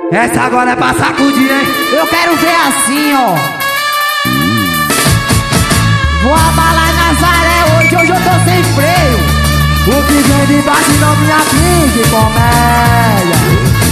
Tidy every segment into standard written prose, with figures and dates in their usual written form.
Essa agora é pra sacudir, hein? Eu quero ver assim, ó. Vou abalar Nazaré hoje eu tô sem freio. O que vem de baixo não me atinge, comédia.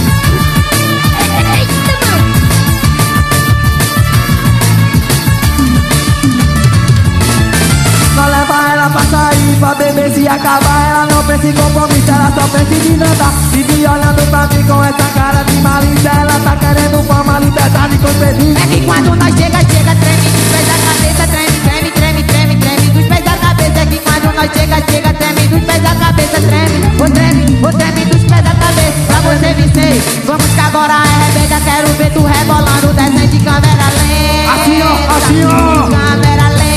Só leva ela pra sair, pra beber, se acabar ela não pensa em compromisso, ela só pensa em desandar. Vive olhando pra mim com essa cara de malícia, ela tá querendo fama, liberdade com prejuízo. É que quando nós chega, treme dos pés da cabeça, treme dos pés da cabeça. É que quando nós chega, treme dos pés da cabeça, treme dos pés da cabeça. Pra você vencer, vamos que agora é rebenta, quero ver tu rebolando, desenho de câmera lenta. Assim ó, assim ó. Câmera lenta.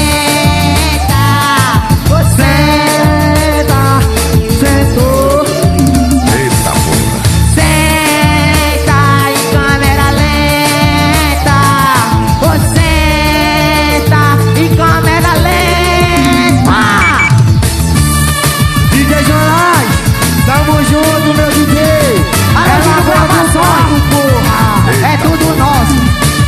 Sentou. Eita porra. Senta em câmera lenta. Senta em câmera lenta. DJ Jonai, tamo junto, meu DJ. Ela gravações, porra, é tudo nosso.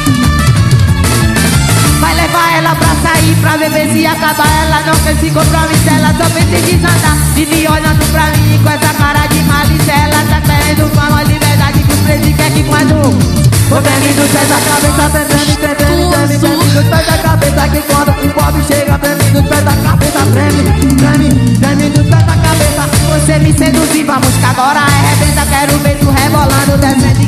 Vai levar ela pra sair, pra beber, se acabar ela não quer se compromisso, ela só pensa em desandar. Vive olhando pra mim com essa cara de malícia, ela tá querendo fama, liberdade que os presos quer que quando o treme dos pés da cabeça, treme dos pés da cabeça, que quando o pobre chega, treme dos pés da cabeça, treme dos pés da cabeça. você me seduzir, vamos que agora é rebenta, quero ver tu rebolando, descendo